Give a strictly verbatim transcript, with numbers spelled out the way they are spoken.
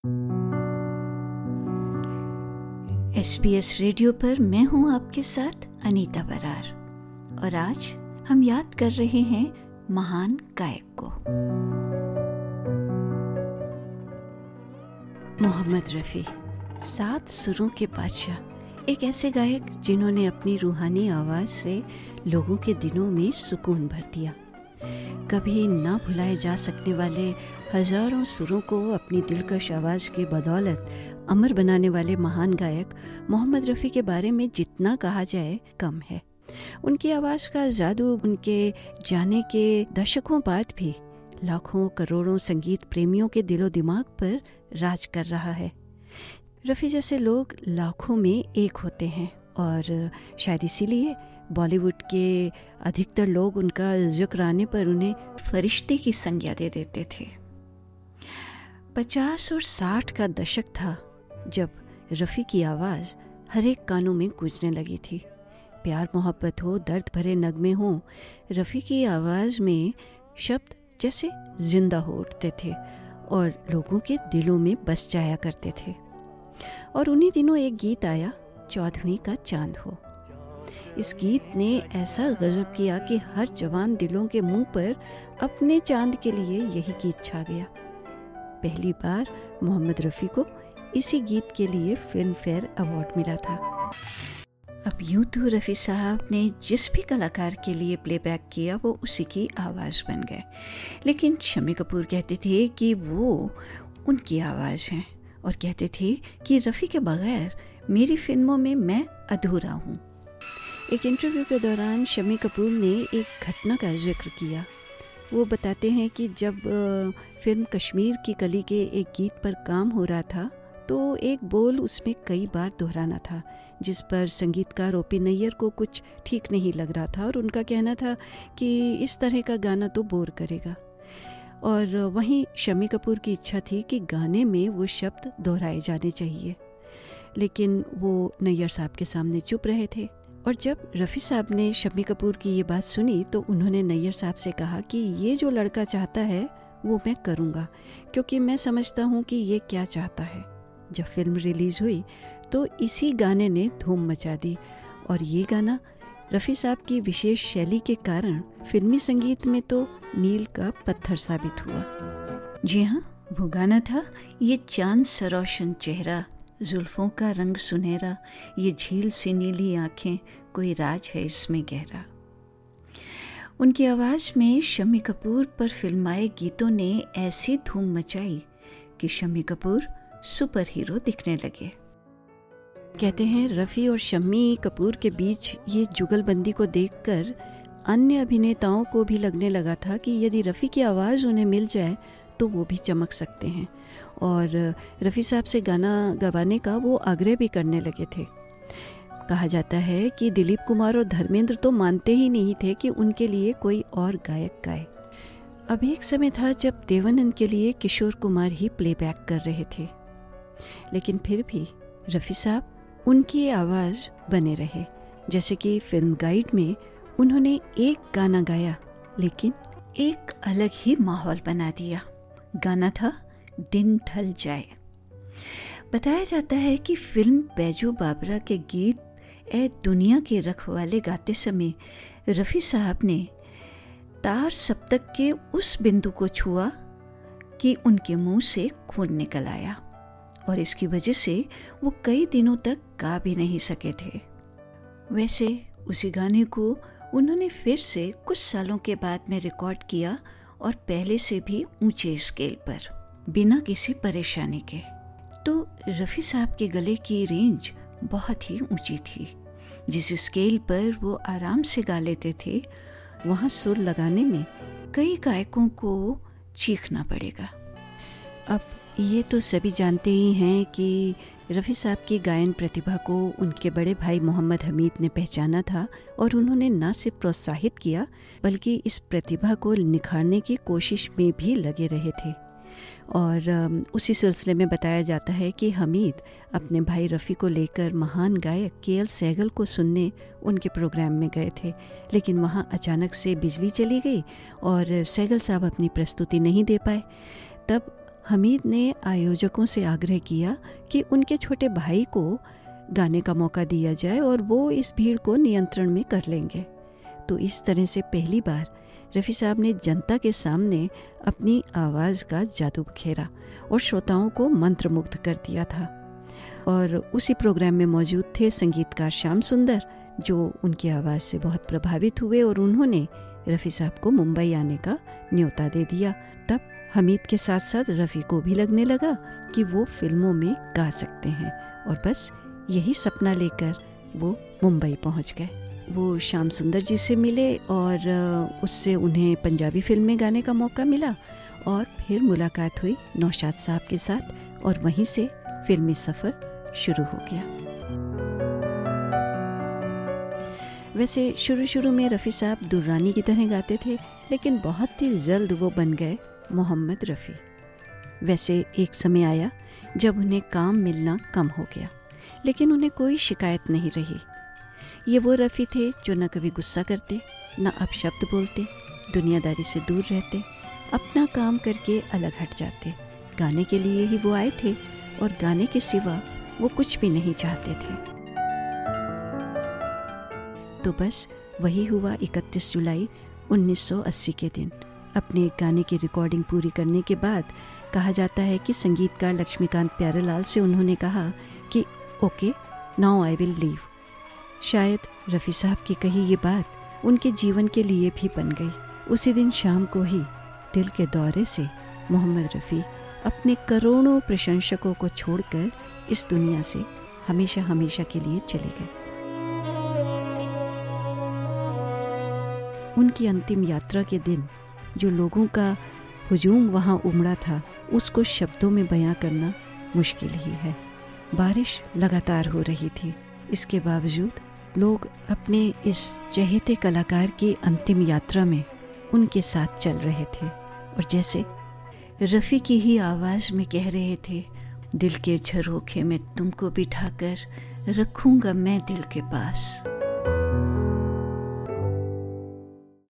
S B S radio पर मैं हूं आपके साथ अनीता बरार, और आज हम याद कर रहे हैं महान गायक को, मोहम्मद रफ़ी। सात सुरों के बादशाह, एक ऐसे गायक जिन्होंने अपनी रूहानी आवाज़ से लोगों के दिलों में सुकून भर दिया। कभी ना भुलाए जा सकने वाले हजारों सुरों को अपनी दिलकश आवाज़ की बदौलत अमर बनाने वाले महान गायक मोहम्मद रफ़ी के बारे में जितना कहा जाए कम है। उनकी आवाज़ का जादू उनके जाने के दशकों बाद भी लाखों करोड़ों संगीत प्रेमियों के दिलो दिमाग पर राज कर रहा है। रफ़ी जैसे लोग लाखों में एक होते हैं, और शायद इसीलिए बॉलीवुड के अधिकतर लोग उनका जिक्र आने पर उन्हें फरिश्ते की संज्ञा दे देते थे। पचास और साठ का दशक था जब रफ़ी की आवाज़ हर एक कानों में गूंजने लगी थी। प्यार मोहब्बत हो, दर्द भरे नगमे हो, रफ़ी की आवाज़ में शब्द जैसे जिंदा हो उठते थे और लोगों के दिलों में बस जाया करते थे। और उन्हीं दिनों एक गीत आया, चौदहवीं का चांद हो। इस गीत ने ऐसा गजब किया कि हर जवान दिलों के मुंह पर अपने चांद के लिए यही गीत छा गया। पहली बार मोहम्मद रफ़ी को इसी गीत के लिए फिल्म फेयर अवार्ड मिला था। अब यूं तो रफ़ी साहब ने जिस भी कलाकार के लिए प्लेबैक किया वो उसी की आवाज़ बन गए, लेकिन शम्मी कपूर कहते थे कि वो उनकी आवाज़ हैं, और कहते थे कि रफ़ी के बगैर मेरी फिल्मों में मैं अधूरा हूँ। एक इंटरव्यू के दौरान शम्मी कपूर ने एक घटना का जिक्र किया। वो बताते हैं कि जब फिल्म कश्मीर की कली के एक गीत पर काम हो रहा था तो एक बोल उसमें कई बार दोहराना था, जिस पर संगीतकार ओ पी नैयर को कुछ ठीक नहीं लग रहा था, और उनका कहना था कि इस तरह का गाना तो बोर करेगा। और वहीं शम्मी कपूर की इच्छा थी कि गाने में वो शब्द दोहराए जाने चाहिए, लेकिन वो नैयर साहब के सामने चुप रहे थे। और जब रफ़ी साहब ने शम्मी कपूर की ये बात सुनी तो उन्होंने नैयर साहब से कहा कि ये जो लड़का चाहता है वो मैं करूँगा, क्योंकि मैं समझता हूँ कि ये क्या चाहता है। जब फिल्म रिलीज़ हुई तो इसी गाने ने धूम मचा दी, और ये गाना रफ़ी साहब की विशेष शैली के कारण फिल्मी संगीत में तो मील का पत्थर साबित हुआ। जी हाँ, वो गाना था, ये चांद सरोशन चेहरा, जुल्फ़ों का रंग सुनहरा, ये झील सी नीली आँखें, कोई राज है इसमें गहरा। उनकी आवाज़ में शम्मी कपूर पर फिल्माए गीतों ने ऐसी धूम मचाई कि शम्मी कपूर सुपर हीरो दिखने लगे। कहते हैं रफ़ी और शम्मी कपूर के बीच ये जुगलबंदी को देखकर अन्य अभिनेताओं को भी लगने लगा था कि यदि रफ़ी की आवाज़ उन्हें मिल जाए तो वो भी चमक सकते हैं, और रफ़ी साहब से गाना गवाने का वो आग्रह भी करने लगे थे। कहा जाता है कि दिलीप कुमार और धर्मेंद्र तो मानते ही नहीं थे कि उनके लिए कोई और गायक गाए। अब एक समय था जब देवानंद के लिए किशोर कुमार ही प्लेबैक कर रहे थे, लेकिन फिर भी रफ़ी साहब उनकी आवाज़ बने रहे। जैसे कि फिल्म गाइड में उन्होंने एक गाना गाया, लेकिन एक अलग ही माहौल बना दिया। गाना था दिन ढल जाए। बताया जाता है कि फिल्म बैजू बाबरा के गीत ए दुनिया के रखवाले गाते समय रफ़ी साहब ने तार सप्तक के उस बिंदु को छुआ कि उनके मुंह से खून निकल आया, और इसकी वजह से वो कई दिनों तक गा भी नहीं सके थे। वैसे उसी गाने को उन्होंने फिर से कुछ सालों के बाद में रिकॉर्ड किया, और पहले से भी ऊंचे स्केल पर, बिना किसी परेशानी के। तो रफ़ी साहब के गले की रेंज बहुत ही ऊंची थी। जिस स्केल पर वो आराम से गा लेते थे, वहाँ सुर लगाने में कई गायकों को चीखना पड़ेगा। अब ये तो सभी जानते ही हैं कि रफ़ी साहब की गायन प्रतिभा को उनके बड़े भाई मोहम्मद हमीद ने पहचाना था, और उन्होंने न सिर्फ प्रोत्साहित किया बल्कि इस प्रतिभा को निखारने की कोशिश में भी लगे रहे थे। और उसी सिलसिले में बताया जाता है कि हमीद अपने भाई रफ़ी को लेकर महान गायक के एल सहगल को सुनने उनके प्रोग्राम में गए थे, लेकिन वहाँ अचानक से बिजली चली गई और सहगल साहब अपनी प्रस्तुति नहीं दे पाए। तब हमीद ने आयोजकों से आग्रह किया कि उनके छोटे भाई को गाने का मौका दिया जाए और वो इस भीड़ को नियंत्रण में कर लेंगे। तो इस तरह से पहली बार रफ़ी साहब ने जनता के सामने अपनी आवाज़ का जादू बिखेरा और श्रोताओं को मंत्रमुग्ध कर दिया था। और उसी प्रोग्राम में मौजूद थे संगीतकार श्याम सुंदर, जो उनकी आवाज़ से बहुत प्रभावित हुए और उन्होंने रफ़ी साहब को मुंबई आने का न्योता दे दिया। तब हमीद के साथ साथ रफ़ी को भी लगने लगा कि वो फिल्मों में गा सकते हैं, और बस यही सपना लेकर वो मुंबई पहुंच गए। वो श्याम सुंदर जी से मिले और उससे उन्हें पंजाबी फिल्म में गाने का मौका मिला, और फिर मुलाकात हुई नौशाद साहब के साथ, और वहीं से फिल्मी सफ़र शुरू हो गया। वैसे शुरू शुरू में रफ़ी साहब दुर्रानी की तरह गाते थे, लेकिन बहुत ही जल्द वो बन गए मोहम्मद रफ़ी। वैसे एक समय आया जब उन्हें काम मिलना कम हो गया, लेकिन उन्हें कोई शिकायत नहीं रही। ये वो रफ़ी थे जो न कभी गुस्सा करते, न अपशब्द बोलते, दुनियादारी से दूर रहते, अपना काम करके अलग हट जाते। गाने के लिए ही वो आए थे और गाने के सिवा वो कुछ भी नहीं चाहते थे। तो बस वही हुआ इकतीस जुलाई उन्नीस सौ अस्सी के दिन। अपने गाने की रिकॉर्डिंग पूरी करने के बाद कहा जाता है कि संगीतकार लक्ष्मीकांत प्यारेलाल से उन्होंने कहा कि okay now I will leave. शायद रफ़ी साहब की कही ये बात उनके जीवन के लिए भी बन गई। उसी दिन शाम को ही दिल के दौरे से मोहम्मद रफ़ी अपने करोड़ों प्रशंसकों को छोड़कर इस दुनिया से हमेशा हमेशा के लिए चले गए। उनकी अंतिम यात्रा के दिन जो लोगों का हुजूम वहाँ उमड़ा था, उसको शब्दों में बयां करना मुश्किल ही है। बारिश लगातार हो रही थी, इसके बावजूद लोग अपने इस चहेते कलाकार की अंतिम यात्रा में उनके साथ चल रहे थे, और जैसे रफ़ी की ही आवाज़ में कह रहे थे, दिल के झरोखे में तुमको बिठाकर रखूँगा मैं दिल के पास।